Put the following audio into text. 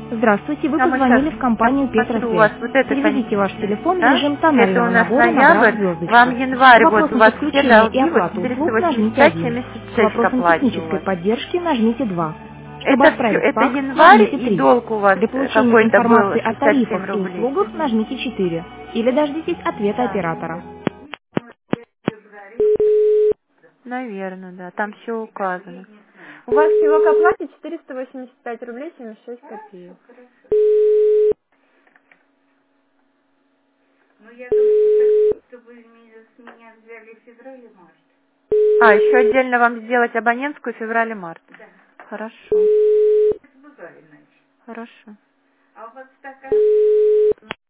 Здравствуйте, вы А мы сейчас позвонили в компанию смотрю, у вас Петросвязь. вот это, Переведите ваш телефон в да? режим Это тоннельного у нас набора, набрав ноябрь, звездочку. вам январь, вот у Вопросы вас все подключения и долги, вот оплаты услуг нажмите 1. К 485,76 к вопросам оплате у технической вас. поддержки нажмите 2. Чтобы Это все, отправить это факс, январь, нажмите и 3. долг у вас Для получения какой-то был информации о 67 тарифах и рублей. услугах нажмите 4. Или дождитесь ответа оператора. Наверное, да, там все указано. У вас всего к оплате 485 рублей 76 копеек. А, еще отдельно вам сделать абонентскую февраль и март. Хорошо. Хорошо.